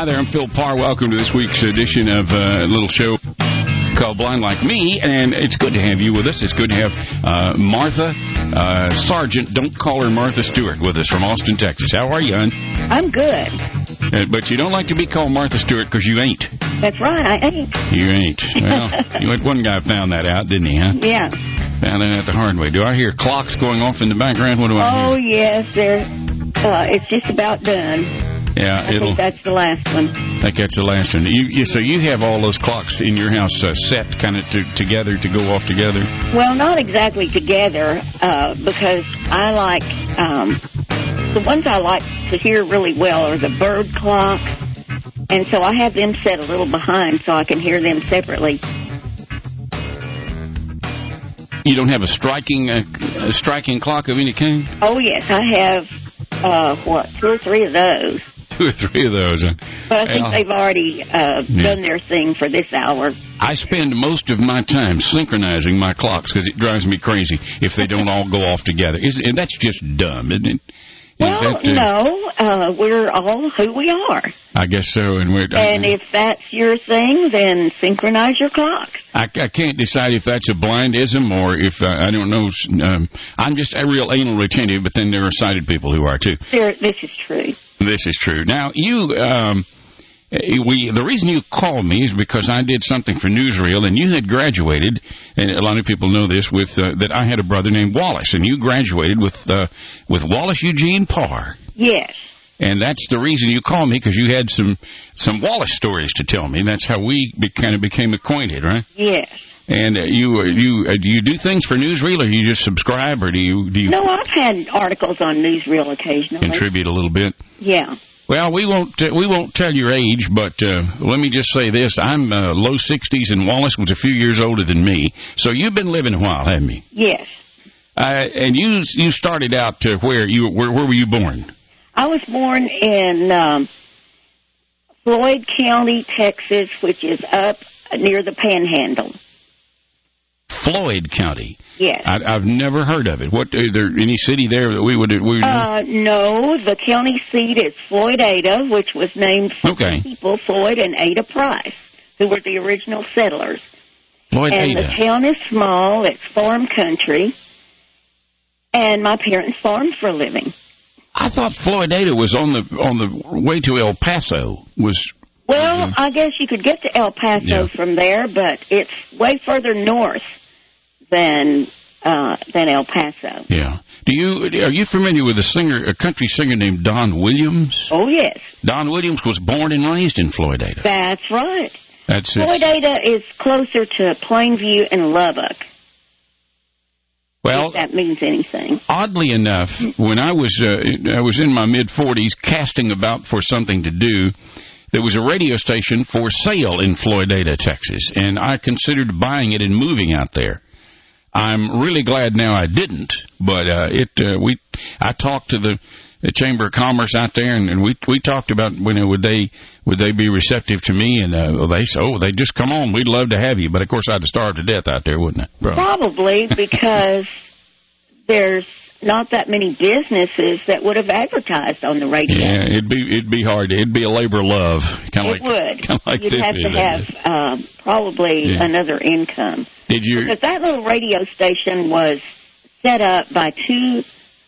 there, I'm Phil Parr. Welcome to this week's edition of a little show called Blind Like Me, and it's good to have you with us. It's good to have Martha Sargent, don't call her Martha Stewart, with us from Austin, Texas. How are you, hon? I'm good. But you don't like to be called Martha Stewart because you ain't. That's right, I ain't. You ain't. Well, one guy found that out, didn't he, huh? Yeah. Found that out the hard way. Do I hear clocks going off in the background? What do I hear? Oh, yes, it's just about done. Yeah, I think that's the last one. I think that's the last one. So you have all those clocks in your house set kind of together to go off together? Well, not exactly together, because I like, the ones I like to hear really well are the bird clocks, and so I have them set a little behind so I can hear them separately. You don't have a striking clock of any kind? Oh, yes, I have, 2 or 3 of those. 2 or 3 of those. But I think they've already done their thing for this hour. I spend most of my time synchronizing my clocks because it drives me crazy if they don't all go off together. And that's just dumb, isn't it? Well, no, we're all who we are. I guess so. And if that's your thing, then synchronize your clocks. I can't decide if that's a blindism or if, I don't know. I'm just a real anal retentive, but then there are sighted people who are, too. This is true. This is true. Now, the reason you called me is because I did something for Newsreel, and you had graduated, and a lot of people know this, with that I had a brother named Wallace, and you graduated with Wallace Eugene Parr. Yes. And that's the reason you called me, because you had some Wallace stories to tell me. That's how we kind of became acquainted, right? Yes. And do you do things for Newsreel, or you just subscribe, or do you? No, I've had articles on Newsreel occasionally. Contribute a little bit. Yeah. Well, we won't tell your age, but let me just say this: I'm low 60s, and Wallace was a few years older than me. So you've been living a while, haven't you? Yes. And you started out where were you born? I was born in Floyd County, Texas, which is up near the Panhandle. Floyd County. Yes. I've never heard of it. What, is there any city there that we would no, the county seat is Floyd-Ada, which was named for people, Floyd and Ada Price, who were the original settlers. Floyd-Ada. And the town is small. It's farm country. And my parents farmed for a living. I thought Floyd-Ada was on the way to El Paso. Well, I guess you could get to El Paso from there, but it's way further north than El Paso. Yeah. Are you familiar with a country singer named Don Williams? Oh, yes. Don Williams was born and raised in Floyd-Ada. That's right. That's it. Floyd-Ada is closer to Plainview and Lubbock. Well, if that means anything. Oddly enough, when I was in my mid-40s casting about for something to do, there was a radio station for sale in Floyd-Ada, Texas, and I considered buying it and moving out there. I'm really glad now I didn't, but I talked to the Chamber of Commerce out there, and we talked about would they be receptive to me, and they said, they just come on, we'd love to have you, but of course I'd have starved to death out there, wouldn't I? Probably because there's not that many businesses that would have advertised on the radio. Yeah, it'd be hard. It'd be a labor of love. It would. You'd have to have probably another income. Did you? Because that little radio station was set up by two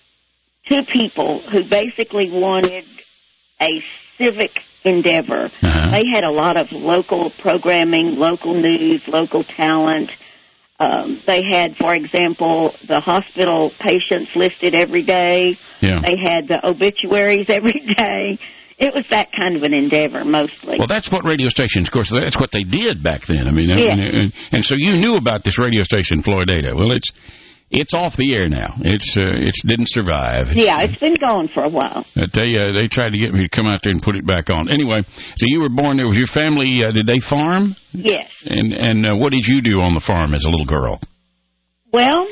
people who basically wanted a civic endeavor. Uh-huh. They had a lot of local programming, local news, local talent. They had, for example, the hospital patients listed every day. Yeah. They had the obituaries every day. It was that kind of an endeavor, mostly. Well, that's what radio stations, of course, that's what they did back then. I mean, and so you knew about this radio station, Floyd-Ada. Well, it's off the air now. It didn't survive. It's been gone for a while. I tell you, they tried to get me to come out there and put it back on. Anyway, so you were born there. Was your family, did they farm? Yes. And what did you do on the farm as a little girl? Well,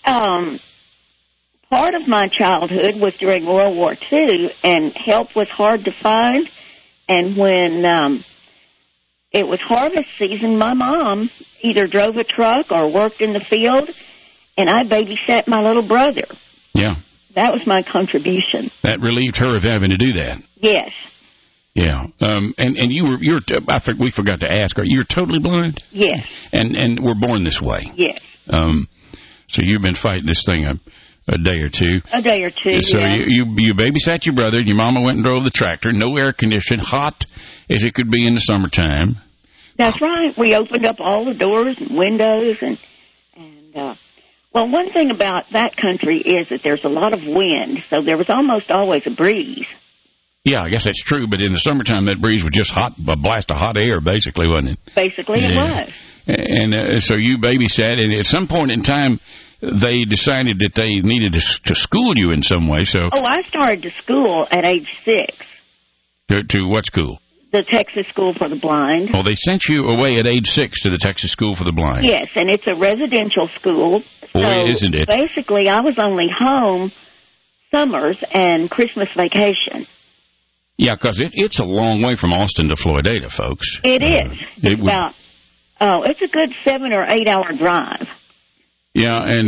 part of my childhood was during World War II, and help was hard to find. And when it was harvest season, my mom either drove a truck or worked in the field, and I babysat my little brother. Yeah. That was my contribution. That relieved her of having to do that. Yes. Yeah. And you're I think we forgot to ask, you're totally blind? Yes. And were born this way? Yes. So you've been fighting this thing a day or two. A day or two, So yeah. you babysat your brother, your mama went and drove the tractor, no air conditioning, hot as it could be in the summertime. That's right. We opened up all the doors and windows and well, one thing about that country is that there's a lot of wind, so there was almost always a breeze. Yeah, I guess that's true, but in the summertime that breeze was just hot, a blast of hot air, basically, wasn't it? Basically, it was. And so you babysat, and at some point in time, they decided that they needed to school you in some way. So I started to school at age 6. To what school? The Texas School for the Blind. Oh, they sent you away at age 6 to the Texas School for the Blind. Yes, and it's a residential school. Boy, isn't it? Basically, I was only home summers and Christmas vacation. Yeah, because it's a long way from Austin to Floydada, folks. It is. It's a good 7 or 8 hour drive. Yeah, and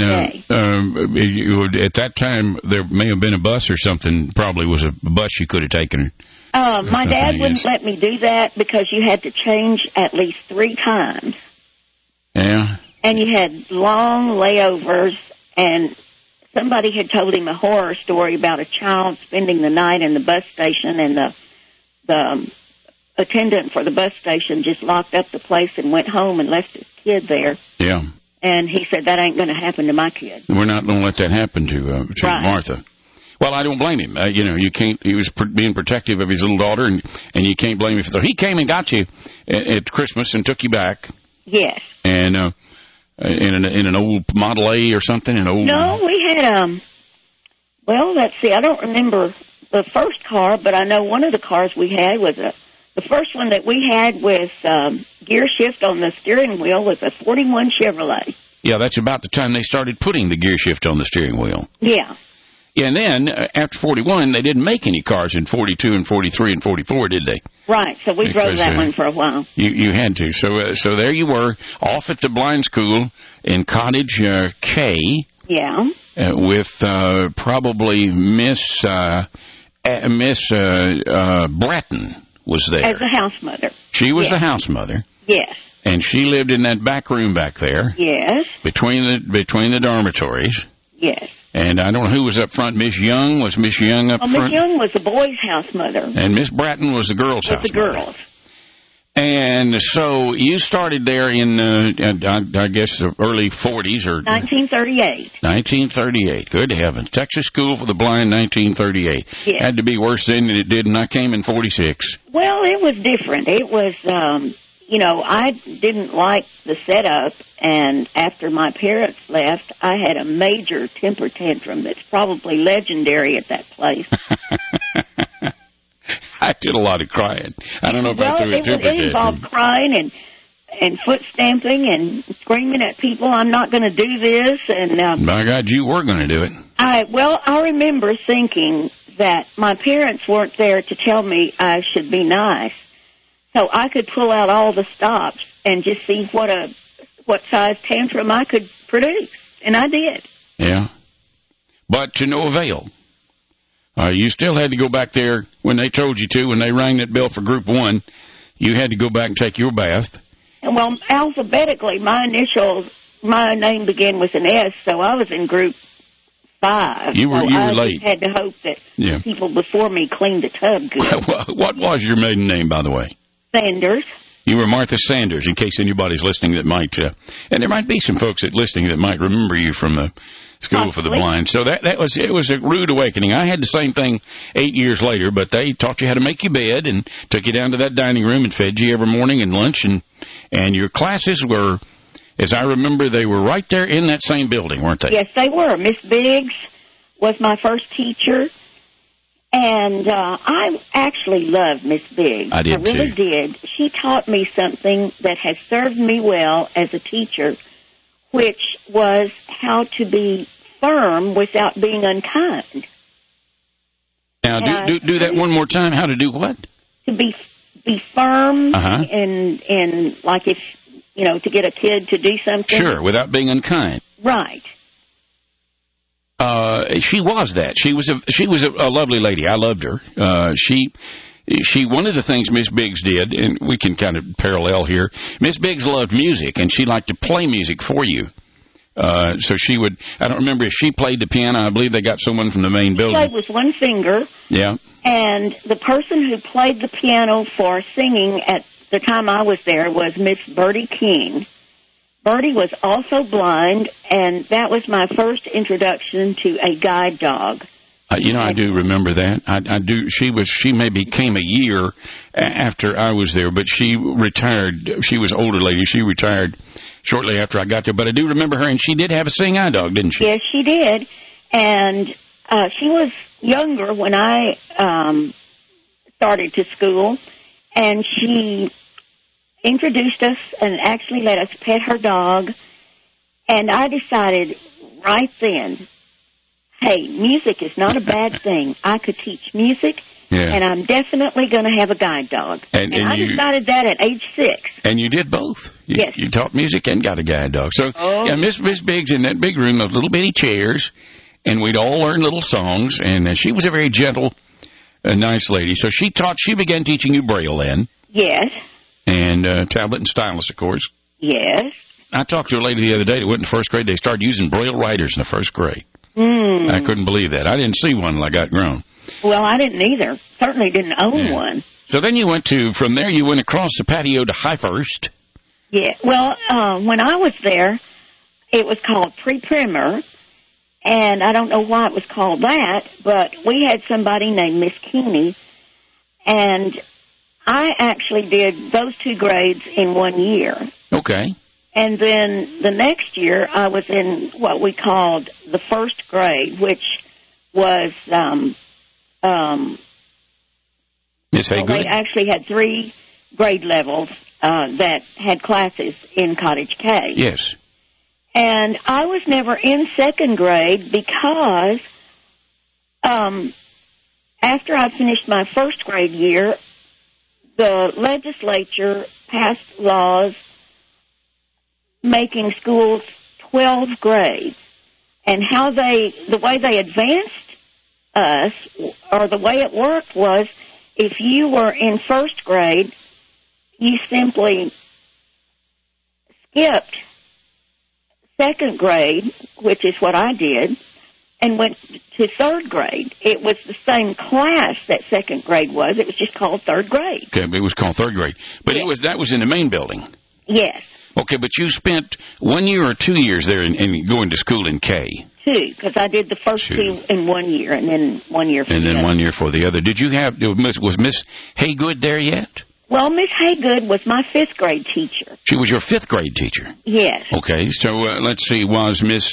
at that time, there may have been a bus or something, probably was a bus you could have taken. My dad wouldn't let me do that because you had to change at least 3 times. Yeah. And you had long layovers, and somebody had told him a horror story about a child spending the night in the bus station, and the attendant for the bus station just locked up the place and went home and left his kid there. Yeah. And he said, that ain't going to happen to my kid. We're not going to let that happen to right. Martha. Well, I don't blame him. You can't. He was being protective of his little daughter, and you can't blame him. So he came and got you at Christmas and took you back. Yes. And in an old Model A or something, No, we had well, let's see. I don't remember the first car, but I know one of the cars we had was the first one that we had with gear shift on the steering wheel was a 41 Chevrolet. Yeah, that's about the time they started putting the gear shift on the steering wheel. Yeah. Yeah, and then after 41, they didn't make any cars in 42 and 43 and 44, did they? Right, so we drove that one for a while. You had to. So there you were, off at the blind school in Cottage K. Yeah. With probably Miss Bratton was there. As the house mother. She was the house mother. Yes. And she lived in that back room back there. Yes. Between the dormitories. Yes. And I don't know who was up front. Miss Young? Was Miss Young up front? Miss Young was the boys' house mother. And Miss Bratton was the girls' house mother. The girls. And so you started there in, I guess, the early 40s or 1938. 1938. Good heavens. Texas School for the Blind, 1938. Yes. Had to be worse then than it did, and I came in 46. Well, it was different. It was, I didn't like the setup, and after my parents left, I had a major temper tantrum that's probably legendary at that place. I did a lot of crying. I don't know if I threw a temper tantrum. It involved crying and foot stamping and screaming at people, I'm not going to do this. And by God, you were going to do it. I remember thinking that my parents weren't there to tell me I should be nice. So I could pull out all the stops and just see what size tantrum I could produce. And I did. Yeah. But to no avail. You still had to go back there when they told you to. When they rang that bell for Group 1, you had to go back and take your bath. Well, alphabetically, my name began with an S, so I was in Group 5. You were late. I had to hope that people before me cleaned the tub good. What was your maiden name, by the way? Sanders. You were Martha Sanders, in case anybody's listening that might, and there might be some folks listening that might remember you from the School for the Blind. So it was a rude awakening. I had the same thing 8 years later, but they taught you how to make your bed and took you down to that dining room and fed you every morning and lunch, and your classes were, as I remember, they were right there in that same building, weren't they? Yes, they were. Miss Biggs was my first teacher. And I actually loved Miss Biggs. I did, really did. She taught me something that has served me well as a teacher, which was how to be firm without being unkind. Now, do that one more time. How to do what? To be firm and like if, to get a kid to do something. Sure, without being unkind. Right. She was that. She was a lovely lady. I loved her. one of the things Miss Biggs did, and we can kind of parallel here, Miss Biggs loved music, and she liked to play music for you. So she would, I don't remember if she played the piano. I believe they got someone from the main building. She played with one finger. Yeah. And the person who played the piano for singing at the time I was there was Miss Bertie King. Bertie was also blind, and that was my first introduction to a guide dog. I do remember that. I do. She maybe came a year after I was there, but she retired. She was an older lady. She retired shortly after I got there. But I do remember her, and she did have a sing eye dog, didn't she? Yes, she did. And she was younger when I started to school, and she introduced us and actually let us pet her dog. And I decided right then, hey, music is not a bad thing. I could teach music, and I'm definitely going to have a guide dog. And I decided that at age 6. And you did both. Yes. You taught music and got a guide dog. So, Miss Biggs in that big room, those little bitty chairs, and we'd all learn little songs, and she was a very gentle, nice lady. So she began teaching you Braille then. Yes. And tablet and stylus, of course. Yes. I talked to a lady the other day that went in first grade. They started using Braille writers in the first grade. I couldn't believe that. I didn't see one until I got grown. Well, I didn't either. Certainly didn't own one. So then from there you went across the patio to Highhurst. Yeah. Well, when I was there, it was called pre-primer, and I don't know why it was called that, but we had somebody named Miss Keeney, and I actually did those 2 grades in 1 year. Okay. And then the next year, I was in what we called the first grade, which was Miss Haygood? They actually had 3 grade levels that had classes in Cottage K. Yes. And I was never in second grade because after I finished my first grade year, the legislature passed laws making schools 12 grades. And the way they advanced us, or the way it worked was, if you were in first grade, you simply skipped second grade, which is what I did, and went to third grade. It was the same class that second grade was. It was just called third grade. Okay, but it was called third grade. But yes. that was in the main building. Yes. Okay, but you spent 1 year or 2 years there in going to school in K. 2, because I did the first 2 in 1 year, and then 1 year for and the then other. 1 year for the other. Did you was Miss Haygood there yet? Well, Miss Haygood was my 5th grade teacher. She was your 5th grade teacher? Yes. Okay, so let's see, was Miss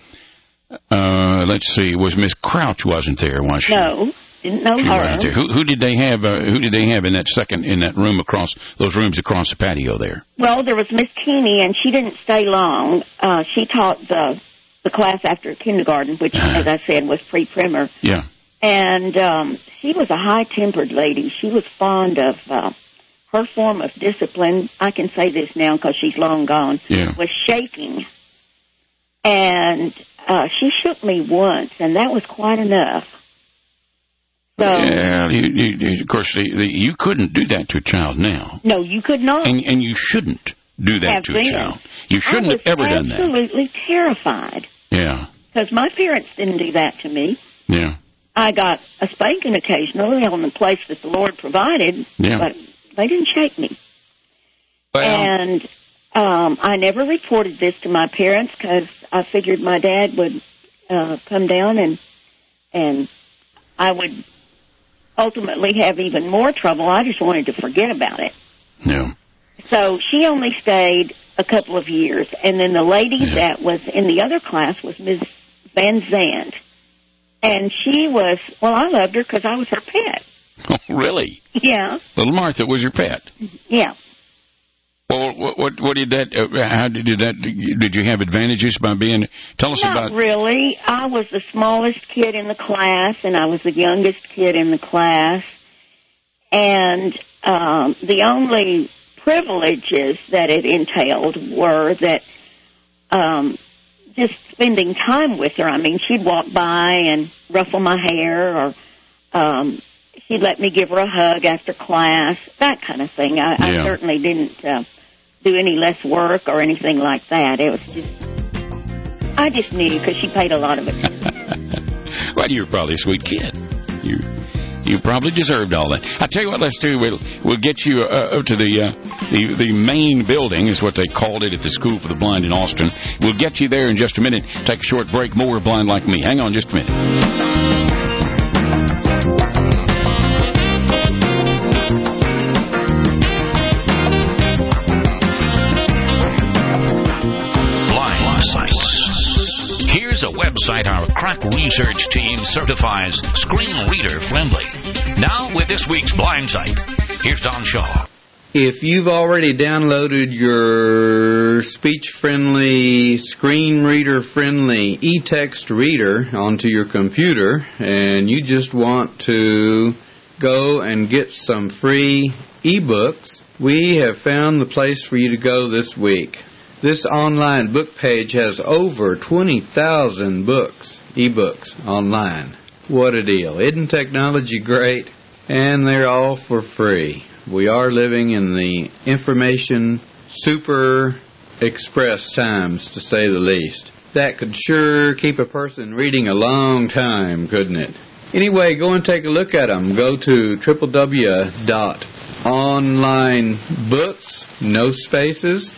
Crouch wasn't there, was she? No, didn't know she her. Wasn't there. Who did they have? Who did they have in that room across those rooms across the patio there? Well, there was Miss Keeney, and she didn't stay long. She taught the class after kindergarten, which, as I said, was pre-primer. Yeah. And she was a high-tempered lady. She was fond of her form of discipline. I can say this now because she's long gone. Yeah. Was shaking. And she shook me once, and that was quite enough. So, yeah, of course, you couldn't do that to a child now. No, you could not. And you shouldn't do that to a child. You shouldn't have ever done that. I was absolutely terrified. Yeah. Because my parents didn't do that to me. Yeah. I got a spanking occasionally on the place that the Lord provided, but they didn't shake me. Well, and I never reported this to my parents because I figured my dad would come down and I would ultimately have even more trouble. I just wanted to forget about it. Yeah. So she only stayed a couple of years, and then the lady that was in the other class was Ms. Van Zandt. And she was, well, I loved her because I was her pet. Oh, really? Yeah. Little Martha was your pet? Yeah. Well, what did that, how did you have advantages by being, tell us about. Not really. I was the smallest kid in the class, and I was the youngest kid in the class. And the only privileges that it entailed were that just spending time with her. I mean, she'd walk by and ruffle my hair, or She'd let me give her a hug after class, that kind of thing. I certainly didn't do any less work or anything like that. It was just, I just knew because she paid a lot of attention. Well, you were probably a sweet kid. You probably deserved all that. I tell you what, let's do. We'll get you up to the main building, is what they called it at the School for the Blind in Austin. We'll get you there in just a minute. Take a short break. More Blind Like Me. Hang on just a minute. Here's a website our crack research team certifies screen reader friendly. Now with this week's Blind Site, here's Don Shaw. If you've already downloaded your speech-friendly, screen reader-friendly e-text reader onto your computer, and you just want to go and get some free e-books, we have found the place for you to go this week. This online book page has over 20,000 books, e-books, online. What a deal. Isn't technology great? And they're all for free. We are living in the information super express times, to say the least. That could sure keep a person reading a long time, couldn't it? Anyway, go and take a look at them. Go to www.onlinebooks, no spaces,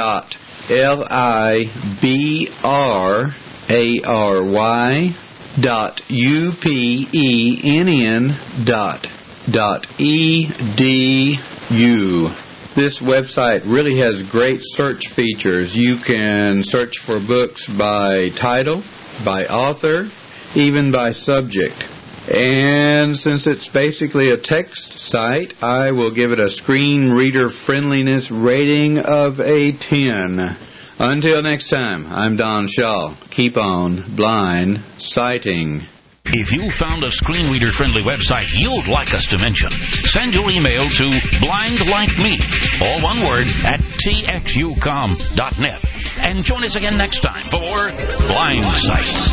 library.upenn.edu. This website really has great search features. You can search for books by title, by author, even by subject. And since it's basically a text site, I will give it a screen reader friendliness rating of a 10. Until next time, I'm Don Shaw. Keep on blind sighting. If you found a screen reader friendly website you'd like us to mention, send your email to blindlikeme, all one word, at txucom.net. And join us again next time for Blind Sights.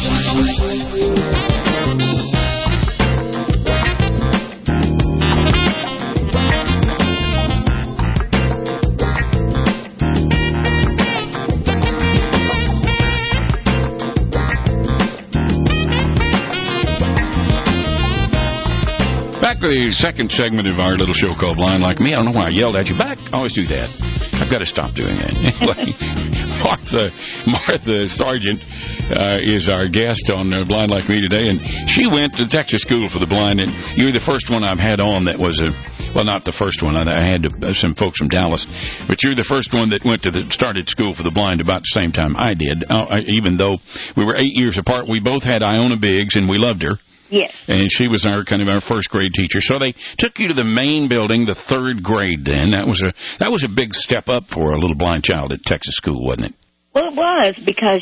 Back to the second segment of our little show called Blind Like Me. I don't know why I yelled at you back. I always do that. I've got to stop doing that. Anyway, Martha Sargent is our guest on Blind Like Me today, and she went to Texas School for the Blind, and you're the first one I've had on that was well, not the first one. I had some folks from Dallas, but you're the first one that started School for the Blind about the same time I did. Even though we were 8 years apart, we both had Iona Biggs, and we loved her. Yes. And she was our first grade teacher. So they took you to the main building, the third grade then. That was a big step up for a little blind child at Texas School, wasn't it? Well, it was, because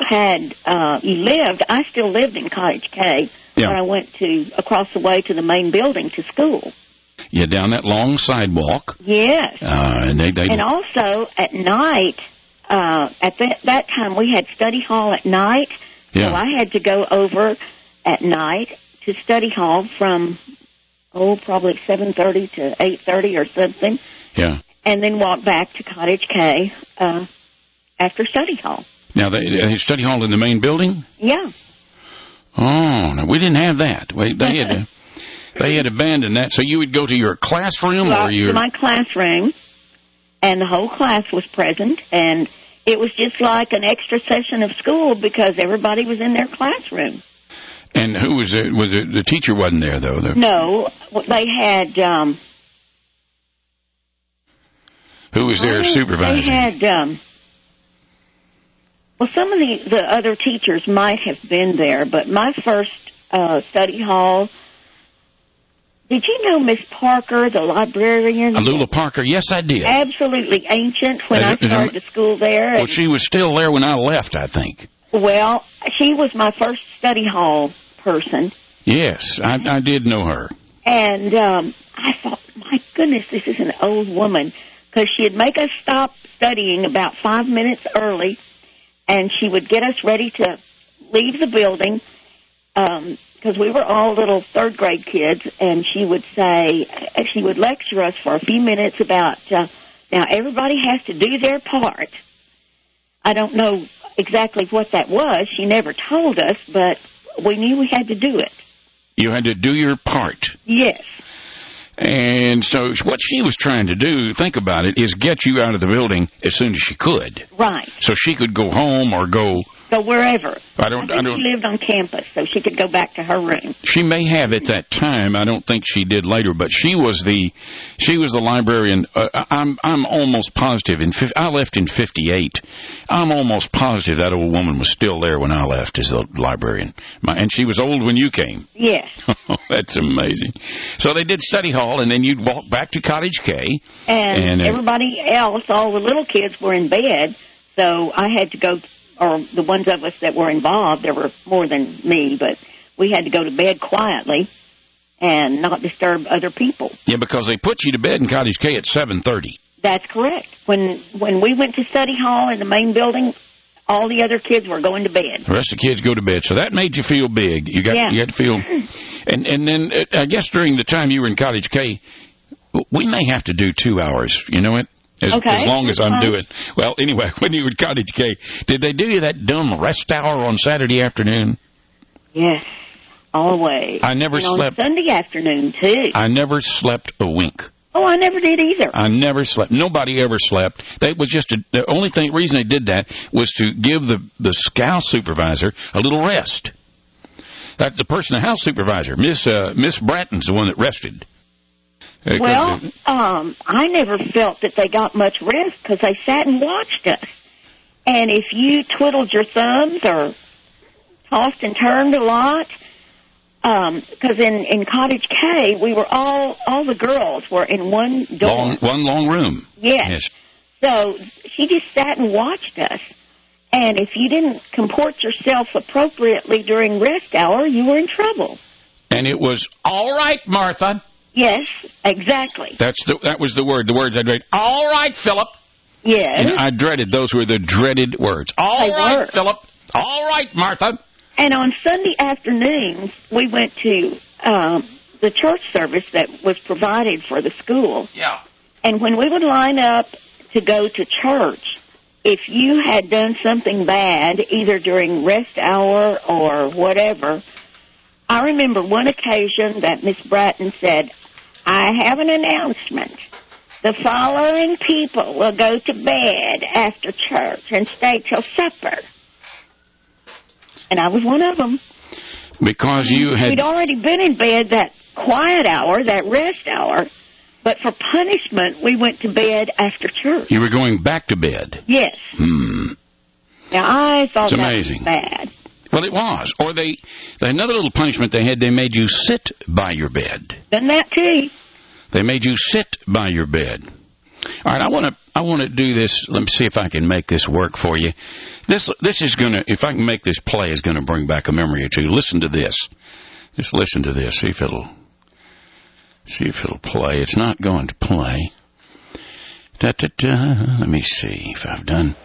I still lived in Cottage K, where I went across the way to the main building to school. Yeah, down that long sidewalk. Yes. And also at night, at that time we had study hall at night. Yeah. So I had to go over at night to study hall from, probably 7:30 to 8:30 or something. Yeah. And then walk back to Cottage K after study hall. Now, they study hall in the main building? Yeah. Oh, no, we didn't have that. They had abandoned that. So you would go to your classroom or your... to my classroom, and the whole class was present, and it was just like an extra session of school because everybody was in their classroom. And who was it? The teacher wasn't there, though? No, they had... who was their supervisor? They had... some of the other teachers might have been there, but my first study hall... Did you know Miss Parker, the librarian? Lula Parker, yes, I did. Absolutely ancient when I started to school there. Well, she was still there when I left, I think. Well, she was my first study hall person. Yes, I did know her. And I thought, my goodness, this is an old woman, because she'd make us stop studying about 5 minutes early, and she would get us ready to leave the building, because we were all little third-grade kids, and she would lecture us for a few minutes about, now everybody has to do their part. I don't know exactly what that was. She never told us, but we knew we had to do it. You had to do your part. Yes. And so what she was trying to do, think about it, is get you out of the building as soon as she could. Right. So she could go home or go wherever. I don't. She lived on campus, so she could go back to her room. She may have at that time. I don't think she did later, but she was the librarian. I'm almost positive. I left in '58. I'm almost positive that old woman was still there when I left as the librarian. And she was old when you came. Yes. That's amazing. So they did study hall, and then you'd walk back to Cottage K. And everybody else, all the little kids, were in bed, so I had to go. Or the ones of us that were involved, there were more than me, but we had to go to bed quietly and not disturb other people. Yeah, because they put you to bed in Cottage K at 7:30. That's correct. When we went to study hall in the main building, all the other kids were going to bed. The rest of the kids go to bed, so that made you feel big. You had to feel. And then I guess during the time you were in Cottage K, we may have to do 2 hours. You know what? As long as I'm doing. Well, anyway, when you were at Cottage K, did they do you that dumb rest hour on Saturday afternoon? Yes, always. I never slept. On Sunday afternoon, too. I never slept a wink. Oh, I never did either. I never slept. Nobody ever slept. That was just the only reason they did that was to give the house supervisor a little rest. That's the person, the house supervisor, Miss Bratton's the one that rested. Well, I never felt that they got much rest because they sat and watched us. And if you twiddled your thumbs or tossed and turned a lot, because in Cottage K, we were all the girls were in one dorm. One long room. Yes. So she just sat and watched us. And if you didn't comport yourself appropriately during rest hour, you were in trouble. And it was, all right, Martha. Yes, exactly. That was the word. The words I dreaded. All right, Philip. Yes. And I dreaded. Those were the dreaded words. All right, Philip. All right, Martha. And on Sunday afternoons, we went to the church service that was provided for the school. Yeah. And when we would line up to go to church, if you had done something bad, either during rest hour or whatever, I remember one occasion that Miss Bratton said, I have an announcement. The following people will go to bed after church and stay till supper. And I was one of them. Because we'd already been in bed that quiet hour, that rest hour, but for punishment, we went to bed after church. You were going back to bed? Yes. Now, I thought that was bad. Well, it was. Or another little punishment they had, they made you sit by your bed. Done that, too. They made you sit by your bed. All right, I want to do this. Let me see if I can make this work for you. This is going to, if I can make this play, is going to bring back a memory or two. Listen to this. Just listen to this. See if it'll play. It's not going to play. Da-da-da. Let me see if I've done.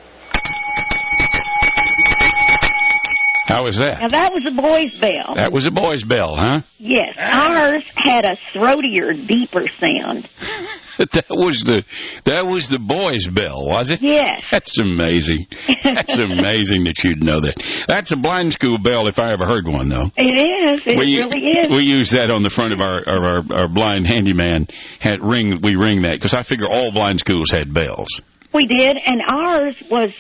How was that? Now, that was a boy's bell. That was a boy's bell, huh? Yes. Ours had a throatier, deeper sound. That was the boy's bell, was it? Yes. That's amazing. That's amazing that you'd know that. That's a blind school bell if I ever heard one, though. It is. It really is. We use that on the front of our blind handyman. We ring that because I figure all blind schools had bells. We did, and ours was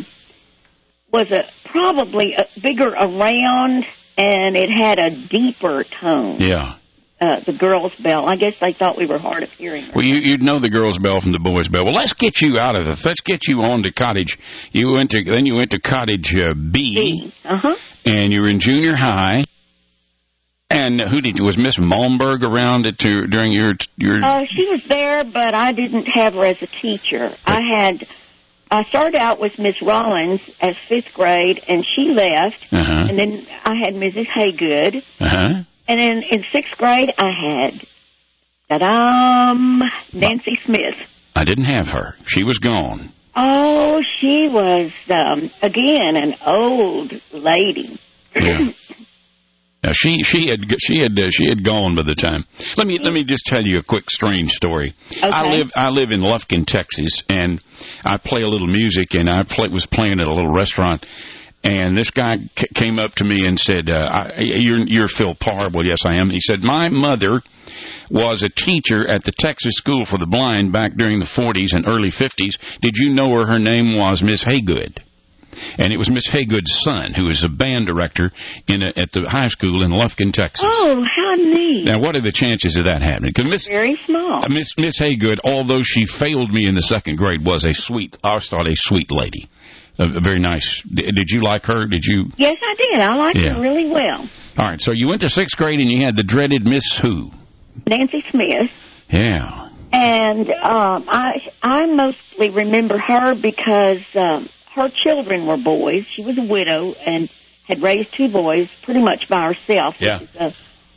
probably bigger around, and it had a deeper tone. Yeah. The girls' bell. I guess they thought we were hard of hearing. Well, you'd know the girls' bell from the boys' bell. Well, let's get you out of this. Let's get you on to Cottage. You went to Cottage B. And you were in junior high. And was Miss Malmberg around during your? She was there, but I didn't have her as a teacher. I started out with Miss Rollins as 5th grade, and she left. And then I had Mrs. Haygood. And then in 6th grade, I had, Nancy Smith. I didn't have her. She was gone. Oh, she was, again, an old lady. Yeah. she had gone by the time. Let me just tell you a quick strange story. Okay. I live in Lufkin, Texas, and I play a little music, and was playing at a little restaurant. And this guy came up to me and said, "You're Phil Parr." Well, yes, I am. He said, "My mother was a teacher at the Texas School for the Blind back during the 40s and early 50s. Did you know her? Her name was Miss Haygood." And it was Miss Haygood's son, who is a band director at the high school in Lufkin, Texas. Oh, how neat. Now, what are the chances of that happening? Very small. Miss Haygood, although she failed me in the second grade, was a sweet lady. Very nice. Did you like her? Did you? Yes, I did. I liked her really well. All right, so you went to sixth grade and you had the dreaded Miss who? Nancy Smith. Yeah. And I mostly remember her because her children were boys. She was a widow and had raised two boys pretty much by herself. Yeah. Which is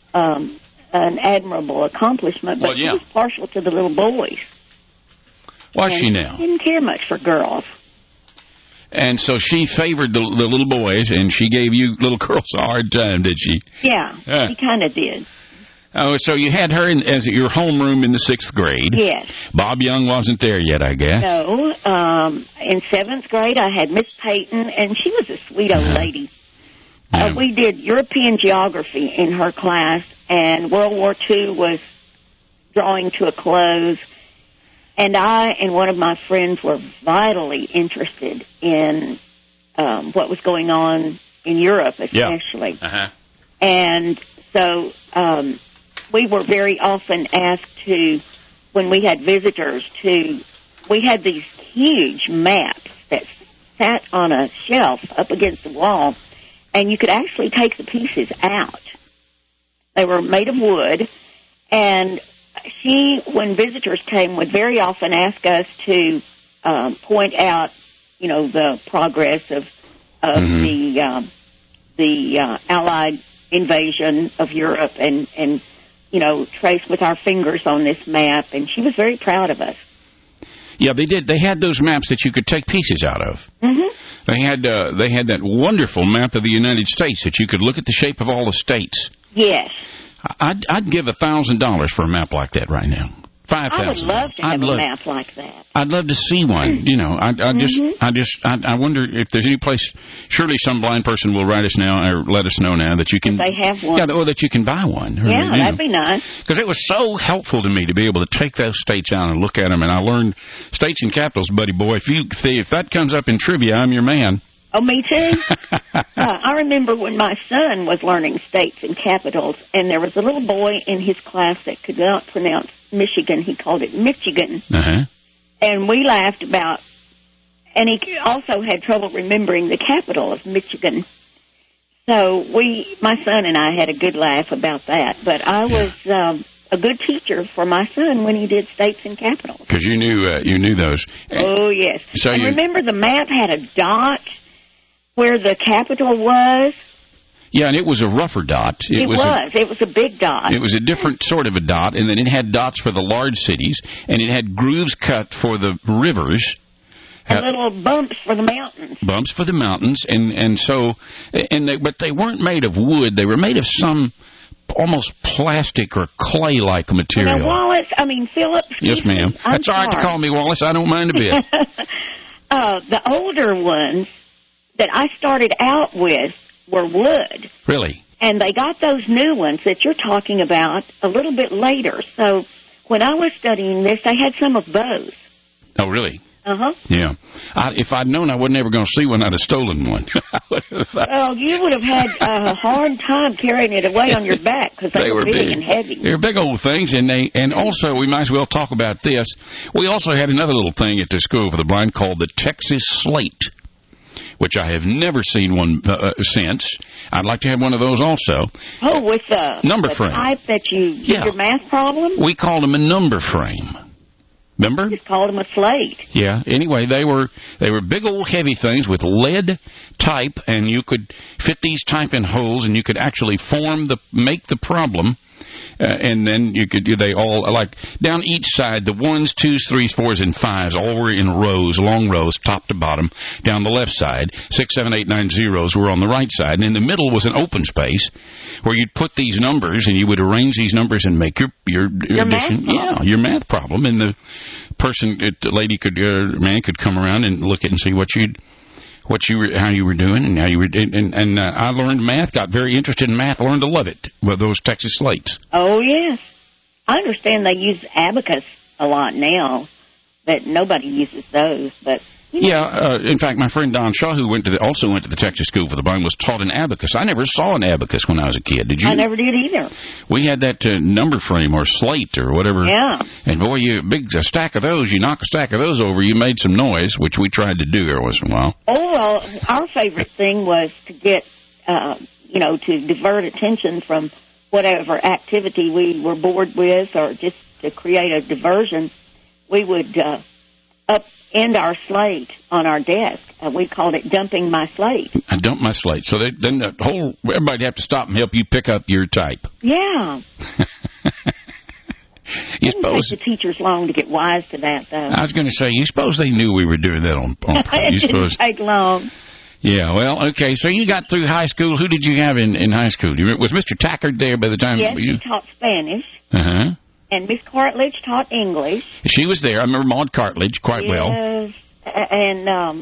an admirable accomplishment. But she was partial to the little boys. Was she now? She didn't care much for girls. And so she favored the little boys, and she gave you little girls a hard time, did she? Yeah, she kind of did. Oh, so you had her as your homeroom in the sixth grade. Yes. Bob Young wasn't there yet, I guess. No. In seventh grade, I had Miss Payton, and she was a sweet old lady. Yeah. We did European geography in her class, and World War II was drawing to a close. And I and one of my friends were vitally interested in what was going on in Europe, especially. Yeah. Uh-huh. And so we were very often asked to, when we had visitors, we had these huge maps that sat on a shelf up against the wall, and you could actually take the pieces out. They were made of wood, and she, when visitors came, would very often ask us to point out, the progress of the Allied invasion of Europe, and trace with our fingers on this map. And she was very proud of us. Yeah, they did. They had those maps that you could take pieces out of. Mm-hmm. They had that wonderful map of the United States that you could look at the shape of all the states. Yes. I'd give $1,000 for a map like that right now. 5,000. I would love to have a map like that. I'd love to see one. I wonder if there's any place. Surely some blind person will write us now or let us know now that you can. They have one. Yeah, or that you can buy one. Yeah, that'd be nice. Because it was so helpful to me to be able to take those states out and look at them, and I learned states and capitals, buddy boy. If that comes up in trivia, I'm your man. Oh, me too. I remember when my son was learning states and capitals, and there was a little boy in his class that could not pronounce Michigan. He called it Michigan. Uh-huh. And we laughed about, and he also had trouble remembering the capital of Michigan. So my son and I had a good laugh about that. But I was a good teacher for my son when he did states and capitals. Because you knew those. Oh, yes. So and remember the map had a dot where the capital was? Yeah, and it was a rougher dot. It was a big dot. It was a different sort of a dot, and then it had dots for the large cities, and it had grooves cut for the rivers. And little bumps for the mountains. Bumps for the mountains, but they weren't made of wood. They were made of some almost plastic or clay-like material. Now, Wallace, Philip. Yes, ma'am. That's all right to call me Wallace. I don't mind a bit. The older ones that I started out with were wood. Really? And they got those new ones that you're talking about a little bit later. So when I was studying this, they had some of those. Oh, really? Uh-huh. Yeah. If I'd known I wasn't ever going to see one, I'd have stolen one. Well, you would have had a hard time carrying it away on your back because they were big and heavy. They were big old things, and also we might as well talk about this. We also had another little thing at the School for the Blind called the Texas Slate, which I have never seen one since. I'd like to have one of those also. Oh, with the number frame type that you did your math problem? We called them a number frame. Remember? We just called them a slate. Yeah. Anyway, they were big old heavy things with lead type, and you could fit these type in holes, and you could actually make the problem And then they all, like, down each side, the 1s, 2s, 3s, 4s, and 5s all were in rows, long rows, top to bottom. Down the left side, 6, 7, 8, 9 zeros were on the right side. And in the middle was an open space where you'd put these numbers, and you would arrange these numbers and make your addition. Math your math problem. And the man could come around and look at and see how you were doing, and how you were, and I learned math, got very interested in math, learned to love it with those Texas slates. Oh, yes. I understand they use abacus a lot now, but nobody uses those, but... in fact, my friend Don Shaw, who also went to the Texas School for the Blind, was taught an abacus. I never saw an abacus when I was a kid. Did you? I never did either. We had that number frame or slate or whatever. Yeah. And boy, a stack of those, you knock a stack of those over, you made some noise, which we tried to do every once in a while. Oh, well, our favorite thing was to get, to divert attention from whatever activity we were bored with, or just to create a diversion. We would upend our slate on our desk. We called it dumping my slate. I dumped my slate. So then everybody'd have to stop and help you pick up your type. Yeah. You suppose take the teachers long to get wise to that, though. I was going to say, you suppose they knew we were doing that on purpose? It didn't take long. Yeah, well, okay. So you got through high school. Who did you have in high school? Was Mr. Tackard there by the time? Yes, he taught Spanish. Uh-huh. And Miss Cartledge taught English. She was there. I remember Maud Cartledge quite well. And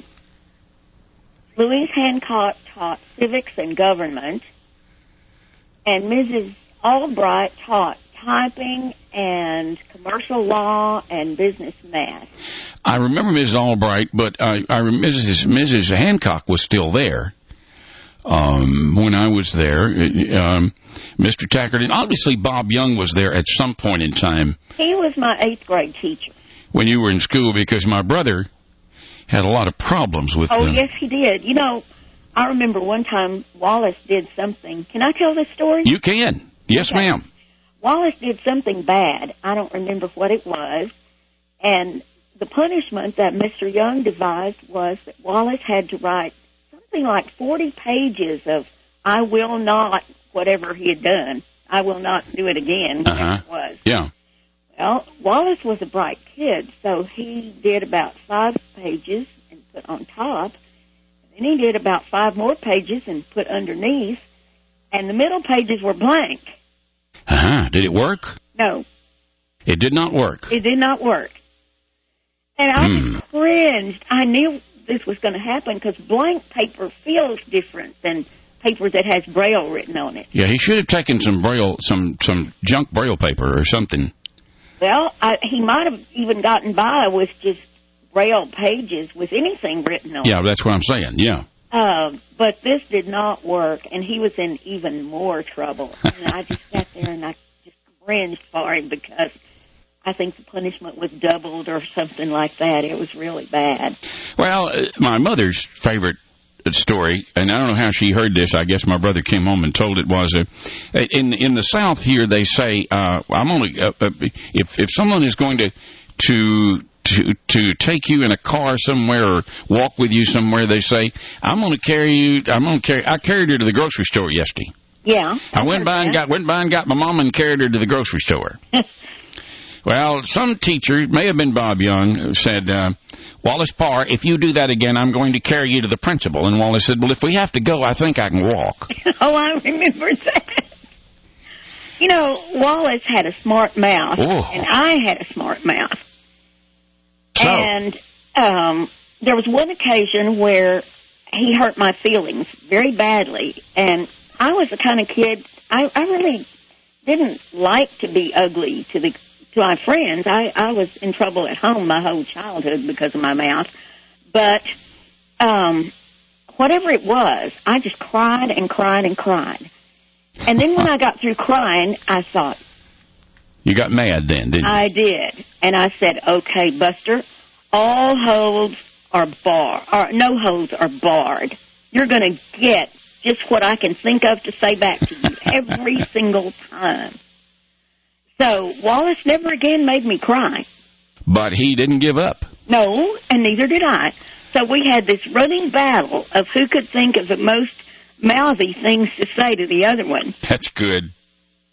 Louise Hancock taught civics and government. And Mrs. Albright taught typing and commercial law and business math. I remember Mrs. Albright, but Mrs. Hancock was still there when I was there. Mr. Tackard, and obviously Bob Young was there at some point in time. He was my 8th grade teacher. When you were in school, because my brother had a lot of problems with Oh, yes, he did. I remember one time Wallace did something. Can I tell this story? You can. Yes, okay. Ma'am. Wallace did something bad. I don't remember what it was. And the punishment that Mr. Young devised was that Wallace had to write something like 40 pages of I will not, whatever he had done. I will not do it again. It was. Yeah. Well, Wallace was a bright kid, so he did about 5 pages and put on top. Then he did about 5 more pages and put underneath. And the middle pages were blank. Did it work? No. It did not work. It did not work. And I cringed. I knew this was going to happen because blank paper feels different than paper that has Braille written on it. Yeah, he should have taken some Braille, some junk Braille paper or something. Well, he might have even gotten by with just Braille pages with anything written on it. Yeah, that's what I'm saying, yeah. But this did not work, and he was in even more trouble. And I just sat there and I just cringed for him because I think the punishment was doubled or something like that. It was really bad. Well, my mother's favorite story, and I don't know how she heard this. I guess my brother came home and told it, was in the South here they say I'm only if someone is going to take you in a car somewhere or walk with you somewhere, they say I carried her to the grocery store yesterday. Yeah. I went by and got my mom and carried her to the grocery store. Well, some teacher, it may have been Bob Young, said, Wallace Parr, if you do that again, I'm going to carry you to the principal. And Wallace said, well, if we have to go, I think I can walk. Oh, I remember that. You know, Wallace had a smart mouth, and I had a smart mouth. So. And there was one occasion where he hurt my feelings very badly. And I was the kind of kid, I really didn't like to be ugly to my friends. I was in trouble at home my whole childhood because of my mouth. But whatever it was, I just cried and cried and cried. And then when I got through crying, I thought... You got mad then, didn't you? I did. And I said, okay, Buster, all holds are no holds are barred. You're going to get just what I can think of to say back to you every single time. So Wallace never again made me cry. But he didn't give up. No, and neither did I. So we had this running battle of who could think of the most mouthy things to say to the other one. That's good.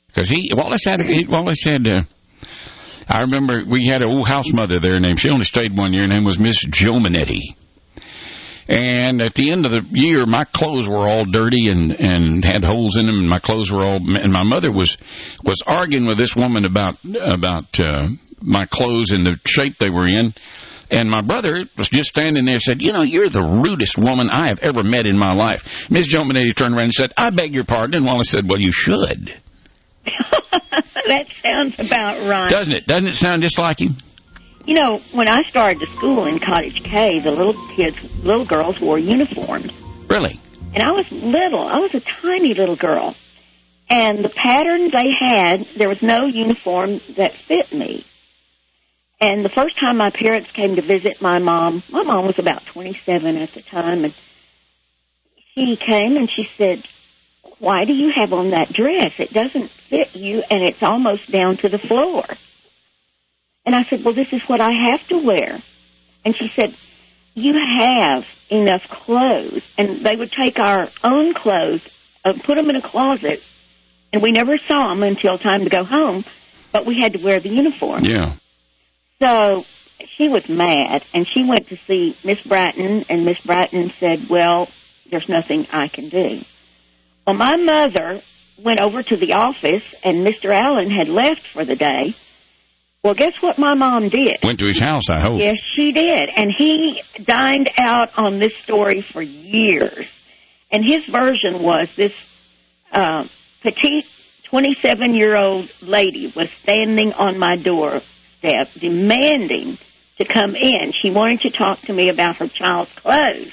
Because Wallace had. I remember we had an old house mother there named. She only stayed 1 year. Her name was Miss Jo Minetti. And at the end of the year, my clothes were all dirty and had holes in them, and my clothes were all. And my mother was arguing with this woman about my clothes and the shape they were in. And my brother was just standing there and said, "You know, you're the rudest woman I have ever met in my life." Miss Jo Minetti turned around and said, "I beg your pardon." And Wallace said, "Well, you should." That sounds about right. Doesn't it? Doesn't it sound just like him? You know, when I started to school in Cottage K, the little girls wore uniforms. Really? And I was little. I was a tiny little girl. And the pattern they had, there was no uniform that fit me. And the first time my parents came to visit my mom was about 27 at the time, and she came and she said, "Why do you have on that dress? It doesn't fit you, and it's almost down to the floor." And I said, "Well, this is what I have to wear." And she said, "You have enough clothes." And they would take our own clothes and put them in a closet, and we never saw them until time to go home, but we had to wear the uniform. Yeah. So she was mad, and she went to see Miss Bratton, and Miss Bratton said, "Well, there's nothing I can do." Well, my mother went over to the office, and Mr. Allen had left for the day. Well, guess what my mom did? Went to his house, I hope. Yes, she did. And he dined out on this story for years. And his version was this petite 27-year-old lady was standing on my doorstep demanding to come in. She wanted to talk to me about her child's clothes.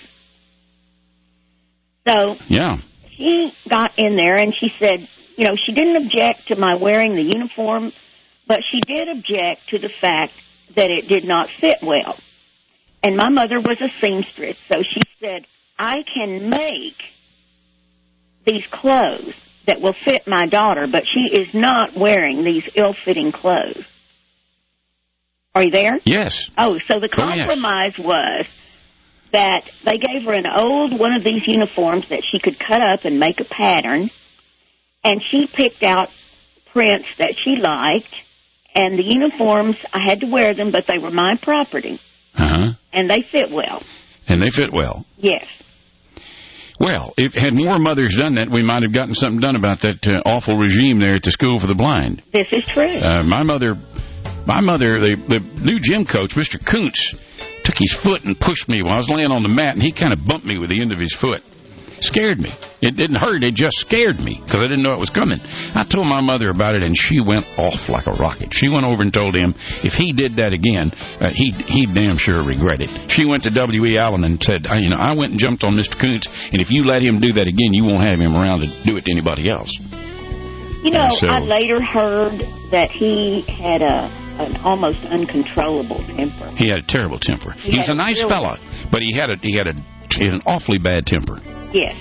So yeah, she got in there and she said, you know, she didn't object to my wearing the uniform, but she did object to the fact that it did not fit well. And my mother was a seamstress, so she said, "I can make these clothes that will fit my daughter, but she is not wearing these ill-fitting clothes." Are you there? Yes. Oh, so the compromise was that they gave her an old one of these uniforms that she could cut up and make a pattern, and she picked out prints that she liked, and the uniforms, I had to wear them, but they were my property. Uh-huh. And they fit well. And they fit well. Yes. Well, if had more mothers done that, we might have gotten something done about that awful regime there at the School for the Blind. This is true. My mother, the new gym coach, Mr. Kuntz, took his foot and pushed me while I was laying on the mat, and he kind of bumped me with the end of his foot. Scared me. It didn't hurt. It just scared me because I didn't know it was coming. I told my mother about it, and she went off like a rocket. She went over and told him if he did that again, he'd damn sure regret it. She went to W.E. Allen and said, I went and jumped on Mr. Kuntz, and if you let him do that again, you won't have him around to do it to anybody else. You know, I later heard that he had an almost uncontrollable temper. He had a terrible temper. He was a nice fella, but he had an awfully bad temper. Yes.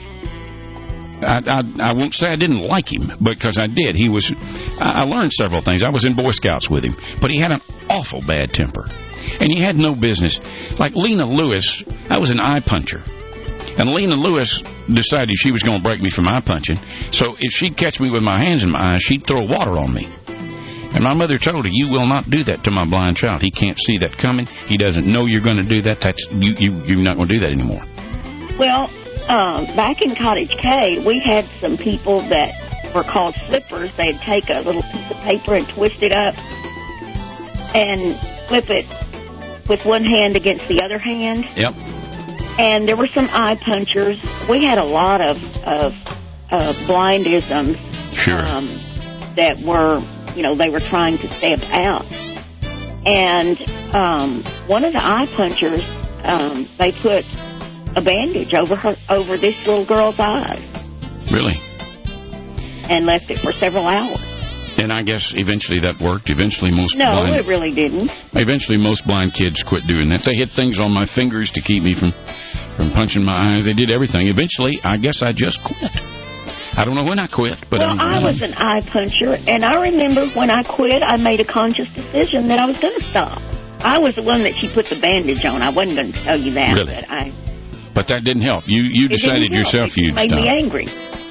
I won't say I didn't like him, because I did. I learned several things. I was in Boy Scouts with him, but he had an awful bad temper. And he had no business. Like Lena Lewis, I was an eye puncher. And Lena Lewis decided she was going to break me from eye punching. So if she'd catch me with my hands in my eyes, she'd throw water on me. And my mother told her, "You will not do that to my blind child. He can't see that coming. He doesn't know you're going to do that. You're not going to do that anymore." Well, back in Cottage K, we had some people that were called flippers. They'd take a little piece of paper and twist it up and flip it with one hand against the other hand. Yep. And there were some eye punchers. We had a lot of blindisms. Sure. That were, they were trying to stamp out. And one of the eye punchers, they put a bandage over this little girl's eyes. Really? And left it for several hours. And I guess eventually that worked. Eventually No, it really didn't. Eventually most blind kids quit doing that. They hit things on my fingers to keep me from punching my eyes. They did everything. Eventually, I guess I just quit. I don't know when I quit, but I was an eye puncher, and I remember when I quit, I made a conscious decision that I was going to stop. I was the one that she put the bandage on. I wasn't going to tell you that. Really? But that didn't help. You decided yourself you'd stop. It made me angry.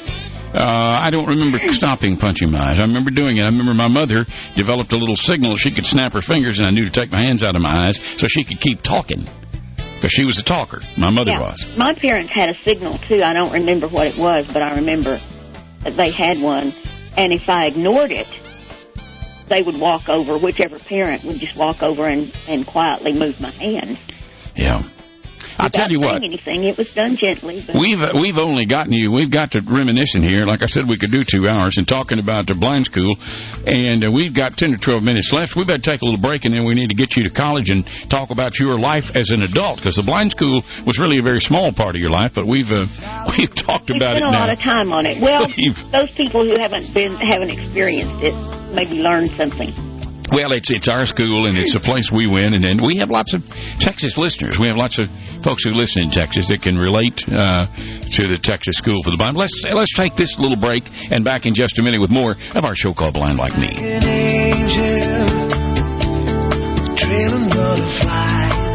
I don't remember stopping punching my eyes. I remember doing it. I remember my mother developed a little signal. She could snap her fingers, and I knew to take my hands out of my eyes so she could keep talking. Because she was a talker. My mother was. My parents had a signal, too. I don't remember what it was, but I remember that they had one. And if I ignored it, they would walk over. Whichever parent would just walk over and quietly move my hand. Yeah. I'll tell you what. Anything. It was done gently. But we've only gotten you. We've got to reminiscing here. Like I said, we could do 2 hours and talking about the blind school, and we've got 10 or 12 minutes left. We better take a little break, and then we need to get you to college and talk about your life as an adult, because the blind school was really a very small part of your life. But we've talked about it now. Spent a lot of time on it. Well, those people who haven't experienced it maybe learn something. Well, it's our school, and it's a place we went, and then we have lots of Texas listeners. We have lots of folks who listen in Texas that can relate to the Texas School for the Blind. Let's take this little break, and back in just a minute with more of our show called Blind Like Me. An angel, trailing butterflies.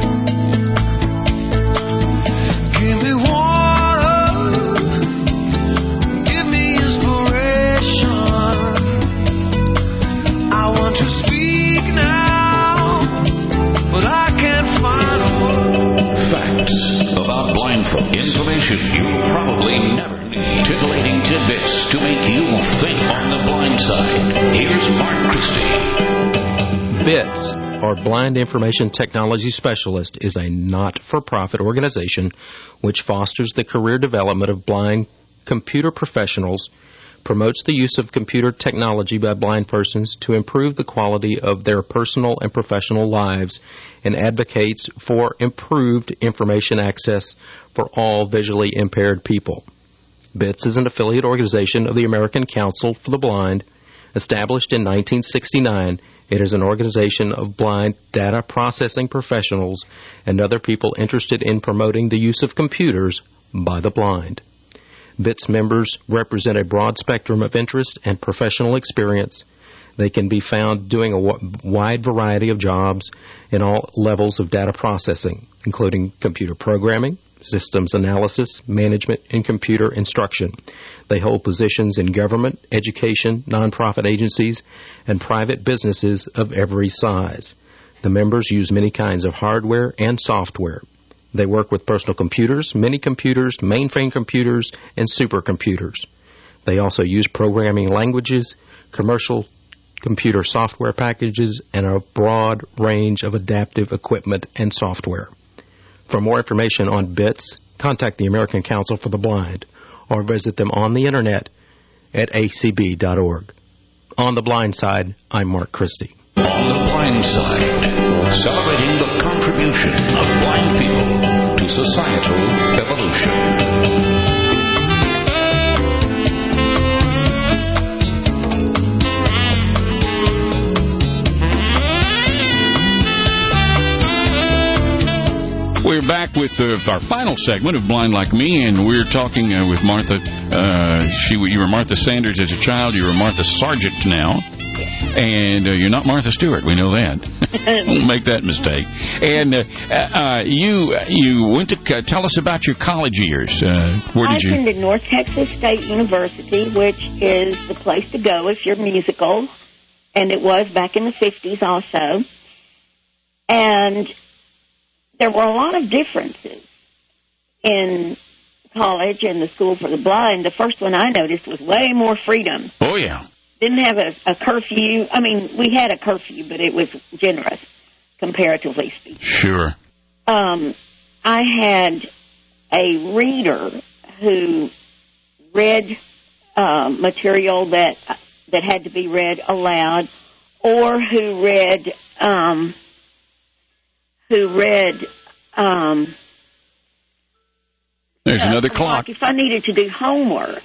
Give me water, give me inspiration. I want to speak now, but I can't find a word. Facts about blind folk. Information you'll probably never need. Titillating tidbits to make you think on the blind side. Here's Mark Christie. BITS, or Blind Information Technology Specialist, is a not-for-profit organization which fosters the career development of blind computer professionals, promotes the use of computer technology by blind persons to improve the quality of their personal and professional lives, and advocates for improved information access for all visually impaired people. BITS is an affiliate organization of the American Council for the Blind. Established in 1969, it is an organization of blind data processing professionals and other people interested in promoting the use of computers by the blind. BITS members represent a broad spectrum of interest and professional experience. They can be found doing a wide variety of jobs in all levels of data processing, including computer programming, systems analysis, management, and computer instruction. They hold positions in government, education, nonprofit agencies, and private businesses of every size. The members use many kinds of hardware and software. They work with personal computers, mini computers, mainframe computers, and supercomputers. They also use programming languages, commercial computer software packages, and a broad range of adaptive equipment and software. For more information on BITS, contact the American Council for the Blind or visit them on the internet at acb.org. On the Blind Side, I'm Mark Christie. On the Blind Side, celebrating the contribution of blind people to societal evolution. We're back with our final segment of Blind Like Me, and we're talking with Martha. You were Martha Sanders as a child. You were Martha Sargent now. And you're not Martha Stewart. We know that. Don't make that mistake. And you went to tell us about your college years. Where did you? I attended North Texas State University, which is the place to go if you're musical. And it was back in the 50s also. And there were a lot of differences in college and the School for the Blind. The first one I noticed was way more freedom. Oh, yeah. Didn't have a curfew. I mean, we had a curfew, but it was generous, comparatively speaking. Sure. I had a reader who read material that had to be read aloud, or who read There's another clock. Like if I needed to do homework,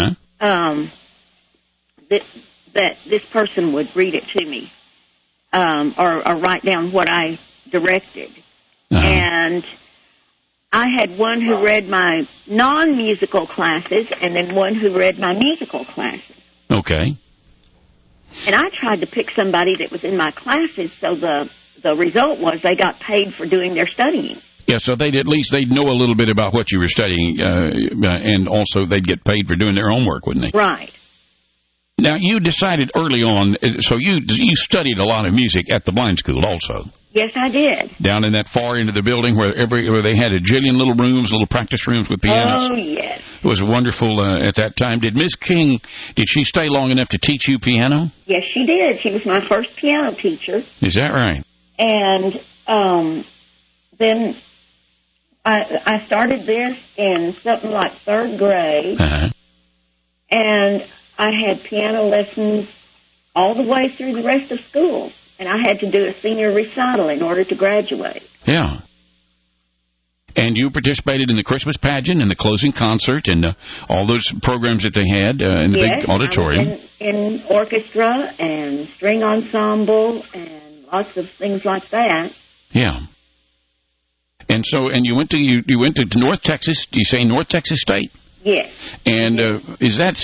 that this person would read it to me, or write down what I directed. And I had one who read my non-musical classes, and then one who read my musical classes. Okay. And I tried to pick somebody that was in my classes, so the result was they got paid for doing their studying. Yeah, so they'd know a little bit about what you were studying, and also they'd get paid for doing their homework, wouldn't they? Right. Now, you decided early on, so you studied a lot of music at the blind school also. Yes, I did. Down in that far end of the building where they had a jillion little rooms, little practice rooms with pianos. Oh, yes. It was wonderful at that time. Did Miss King, did she stay long enough to teach you piano? Yes, she did. She was my first piano teacher. Is that right? And then I started this in something like 3rd grade. Uh-huh. And I had piano lessons all the way through the rest of school. And I had to do a senior recital in order to graduate. Yeah. And you participated in the Christmas pageant and the closing concert and all those programs that they had in the big auditorium. I was in orchestra and string ensemble and lots of things like that. Yeah. And so, and you went to North Texas. Do you say North Texas State? Yes. And is that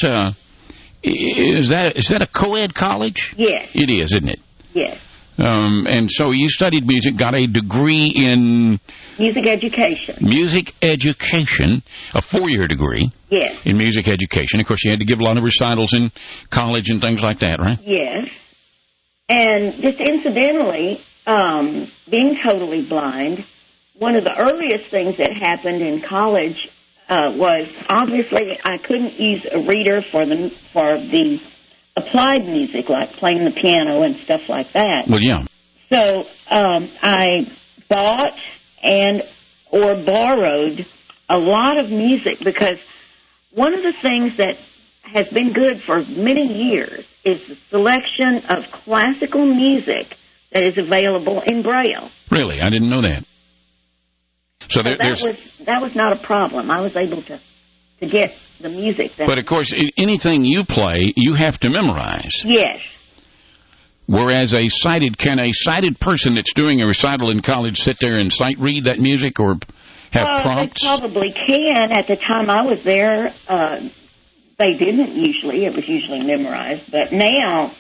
a co-ed college? Yes. It is, isn't it? Yes. And so you studied music, got a degree in music education. Music education, a 4-year degree. Yes. In music education. Of course, you had to give a lot of recitals in college and things like that, right? Yes. And just incidentally, being totally blind, one of the earliest things that happened in college was obviously I couldn't use a reader for the applied music, like playing the piano and stuff like that. Well, yeah. So I bought or borrowed a lot of music because one of the things that has been good for many years is the selection of classical music that is available in Braille. Really? I didn't know that. So that was not a problem. I was able to get the music. But, of course, anything you play, you have to memorize. Yes. Whereas can a sighted person that's doing a recital in college sit there and sight read that music or have prompts? They probably can. At the time I was there, they didn't usually. It was usually memorized. But now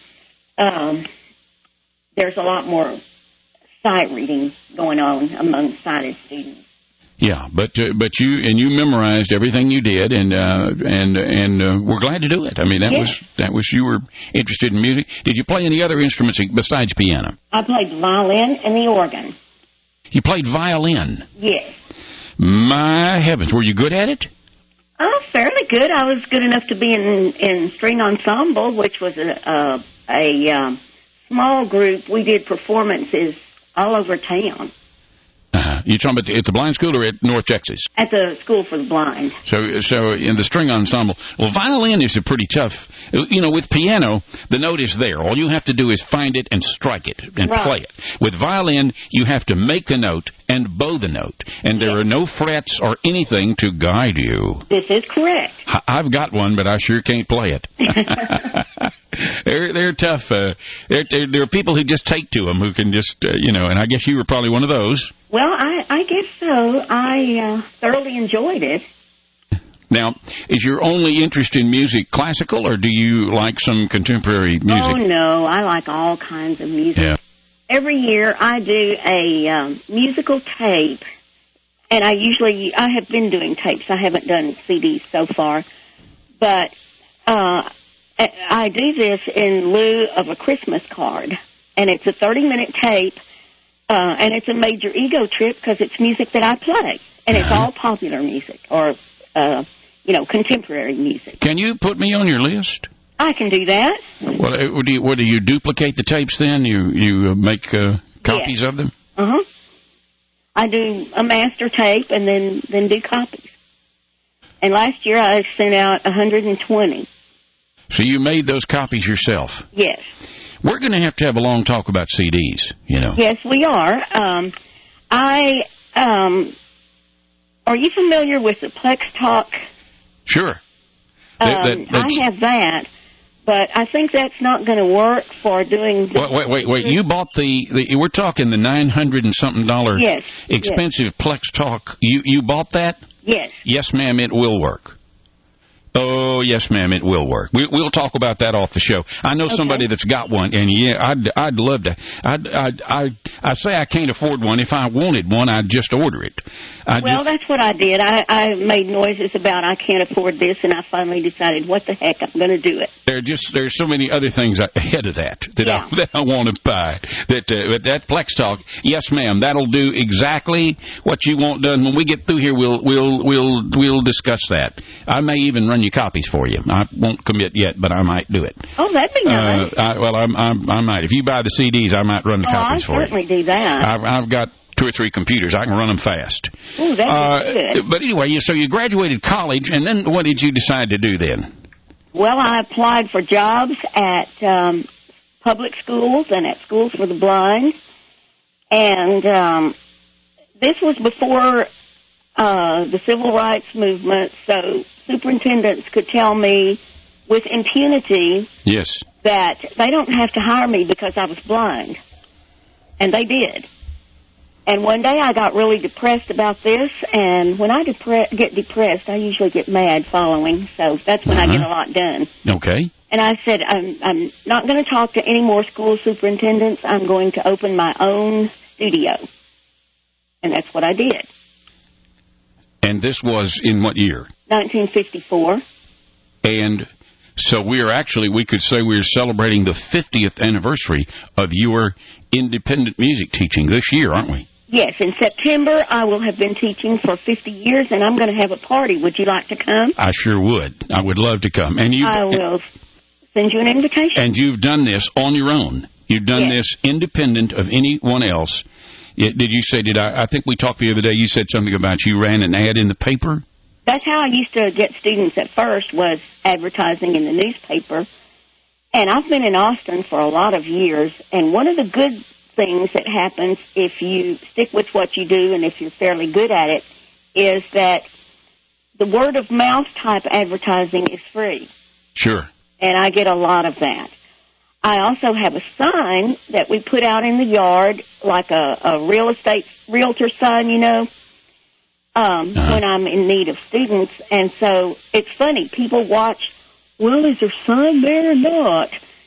there's a lot more sight reading going on among sighted students. Yeah, but you memorized everything you did, and we're glad to do it. I mean, that was you were interested in music. Did you play any other instruments besides piano? I played the violin and the organ. You played violin? Yes. My heavens, were you good at it? Oh, fairly good. I was good enough to be in string ensemble, which was a small group. We did performances all over town. You talking about at the blind school or at North Texas? At the school for the blind. So in the string ensemble. Well, violin is a pretty tough. With piano, the note is there. All you have to do is find it and strike it and play it. With violin, you have to make the note and bow the note, and there are no frets or anything to guide you. This is correct. I've got one, but I sure can't play it. They're tough. There are people who just take to them who can just, and I guess you were probably one of those. Well, I guess so. I thoroughly enjoyed it. Now, is your only interest in music classical, or do you like some contemporary music? Oh, no. I like all kinds of music. Yeah. Every year I do a musical tape, and I have been doing tapes. I haven't done CDs so far, but I do this in lieu of a Christmas card, and it's a 30-minute tape, and it's a major ego trip because it's music that I play, and it's all popular music or, contemporary music. Can you put me on your list? I can do that. What do you duplicate the tapes then? You make copies of them? Uh-huh. I do a master tape and then do copies. And last year I sent out 120. So you made those copies yourself? Yes. We're going to have a long talk about CDs, Yes, we are. Are you familiar with the Plex Talk? Sure. I have that, but I think that's not going to work for doing... Wait. You bought we're talking the $900 and something expensive Plex Talk. You bought that? Yes. Yes, ma'am, it will work. Oh, yes, ma'am, it will work. We'll talk about that off the show. I know somebody that's got one, and yeah, I'd love to. I say I can't afford one. If I wanted one, I'd just order it. That's what I did. I made noises about I can't afford this, and I finally decided, what the heck, I'm going to do it. There's so many other things ahead of that I want to buy. That Plex Talk, yes, ma'am, that'll do exactly what you want done. When we get through here, we'll discuss that. I may even run you copies for you. I won't commit yet, but I might do it. Oh, that'd be nice. I might. If you buy the CDs, I might run the copies for you. I'll certainly do that. I've got 2 or 3 computers. I can run them fast. Oh, that's good. But anyway, so you graduated college, and then what did you decide to do then? Well, I applied for jobs at public schools and at schools for the blind. And this was before the civil rights movement, so superintendents could tell me with impunity that they don't have to hire me because I was blind. And they did. And one day I got really depressed about this, and when I get depressed, I usually get mad following, so that's when I get a lot done. Okay. And I said, I'm not going to talk to any more school superintendents. I'm going to open my own studio. And that's what I did. And this was in what year? 1954. And so we could say we're celebrating the 50th anniversary of your independent music teaching this year, aren't we? Yes, in September I will have been teaching for 50 years, and I'm going to have a party. Would you like to come? I sure would. I would love to come. And I will send you an invitation. And you've done this on your own. You've done this independent of anyone else. Did you say, I think we talked the other day, you said something about you ran an ad in the paper? That's how I used to get students at first, was advertising in the newspaper. And I've been in Austin for a lot of years, and one of the good things that happens if you stick with what you do and if you're fairly good at it is that the word-of-mouth type advertising is free. Sure. And I get a lot of that. I also have a sign that we put out in the yard, like a real estate realtor sign, when I'm in need of students. And so it's funny. People watch, well, is there a sign there or not?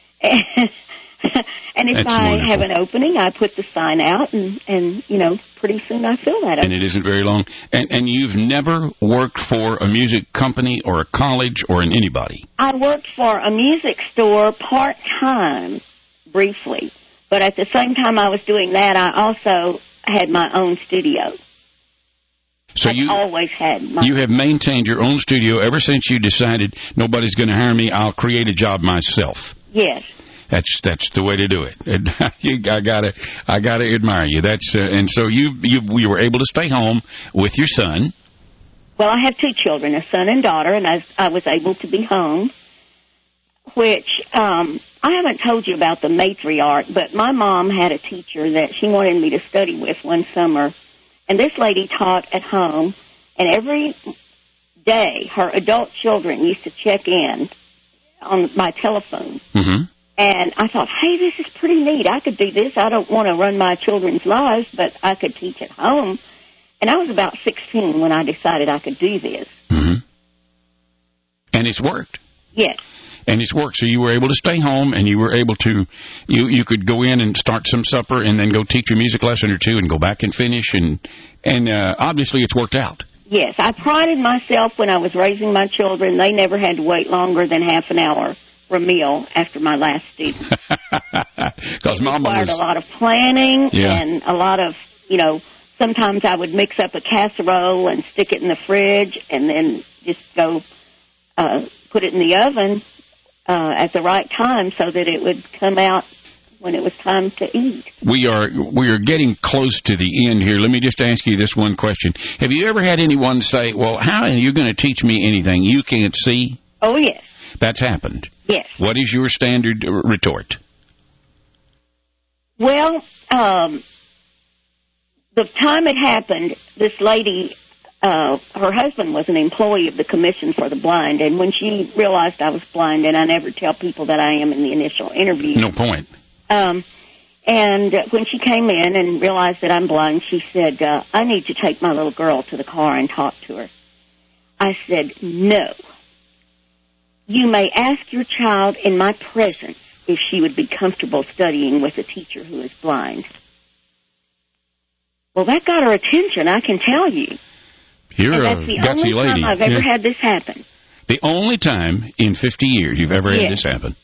And if I have an opening, I put the sign out, and pretty soon I fill that up. And it isn't very long. And you've never worked for a music company or a college or anybody? I worked for a music store part-time, briefly. But at the same time I was doing that, I also had my own studio. So I've always had You have maintained your own studio ever since you decided nobody's going to hire me, I'll create a job myself. Yes. That's the way to do it. I gotta admire you. And so you were able to stay home with your son. Well, I have 2 children, a son and daughter, and I was able to be home. Which I haven't told you about the matriarch, but my mom had a teacher that she wanted me to study with one summer, and this lady taught at home, and every day her adult children used to check in on my telephone. Mm-hmm. And I thought, hey, this is pretty neat. I could do this. I don't want to run my children's lives, but I could teach at home. And I was about 16 when I decided I could do this. Mm-hmm. And it's worked. Yes. And it's worked. So you were able to stay home, and you were able to, you could go in and start some supper and then go teach a music lesson or 2 and go back and finish. And obviously it's worked out. Yes. I prided myself when I was raising my children. They never had to wait longer than half an hour for a meal after my last student. Because Mama required a lot of planning, yeah, and a lot of, sometimes I would mix up a casserole and stick it in the fridge and then just go put it in the oven at the right time so that it would come out when it was time to eat. We are getting close to the end here. Let me just ask you this one question. Have you ever had anyone say, well, how are you going to teach me anything you can't see? Oh, yes. That's happened. Yes. What is your standard retort? Well, the time it happened, this lady, her husband was an employee of the Commission for the Blind, and when she realized I was blind, and I never tell people that I am in the initial interview. No point. And when she came in and realized that I'm blind, she said, I need to take my little girl to the car and talk to her. I said, no. You may ask your child in my presence if she would be comfortable studying with a teacher who is blind. Well, that got her attention, I can tell you. You're and a that's the gutsy only lady. time I've ever had this happen. The only time in 50 years you've ever had this happen.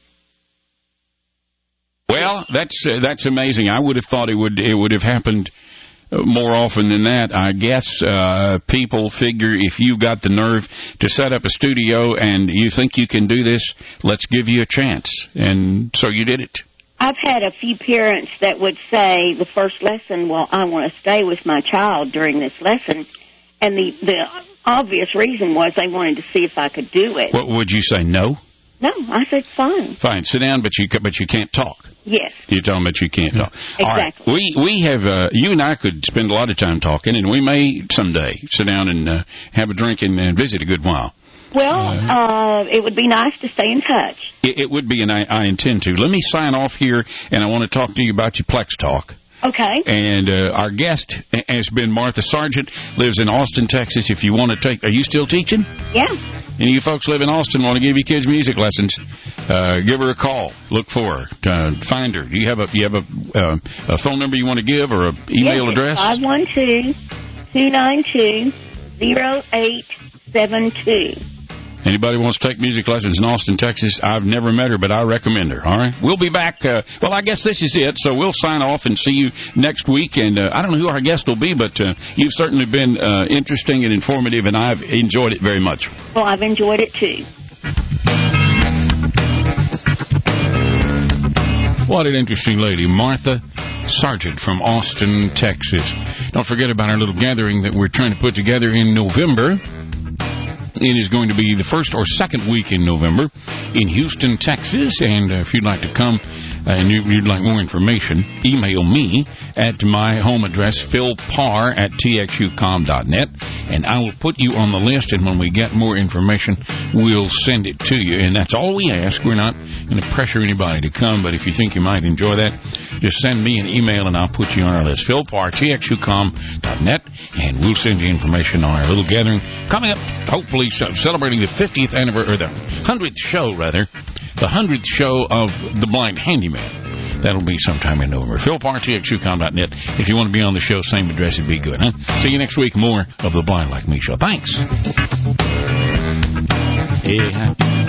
Well, that's amazing. I would have thought it would have happened more often than that. I guess people figure if you've got the nerve to set up a studio and you think you can do this, let's give you a chance. And so you did it. I've had a few parents that would say the first lesson, well, I want to stay with my child during this lesson. And the obvious reason was they wanted to see if I could do it. What would you say, no? No, I said fine. Fine, sit down, but you can't talk. Yes. You're telling me that you can't talk. Exactly. All right. We have, you and I could spend a lot of time talking, and we may someday sit down and have a drink and visit a good while. Well, it would be nice to stay in touch. It would be, and I intend to. Let me sign off here, and I want to talk to you about your Plex Talk. Okay. And our guest has been Martha Sargent, lives in Austin, Texas. If you want to take... Are you still teaching? Yeah. And you folks live in Austin, want to give your kids music lessons, give her a call. Look for her. Find her. Do you have a phone number you want to give or an email address? 512-292-0872. Anybody wants to take music lessons in Austin, Texas, I've never met her, but I recommend her, all right? We'll be back. Well, I guess this is it, so we'll sign off and see you next week. And I don't know who our guest will be, but you've certainly been interesting and informative, and I've enjoyed it very much. Well, I've enjoyed it, too. What an interesting lady, Martha Sargent from Austin, Texas. Don't forget about our little gathering that we're trying to put together in November. It is going to be the first or second week in November in Houston, Texas. And if you'd like to come and you'd like more information, email me at my home address, philparr@txucom.net, and I will put you on the list. And when we get more information, we'll send it to you. And that's all we ask. We're not going to pressure anybody to come, but if you think you might enjoy that, just send me an email and I'll put you on our list. philparr@txucom.net, and we'll send you information on our little gathering coming up, hopefully celebrating the 50th anniversary, or the 100th show, rather, the 100th show of The Blind Handyman. That'll be sometime in November. philparr@txucom.net. If you want to be on the show, same address would be good, huh? See you next week, more of The Blind Like Me show. Thanks. Yeah.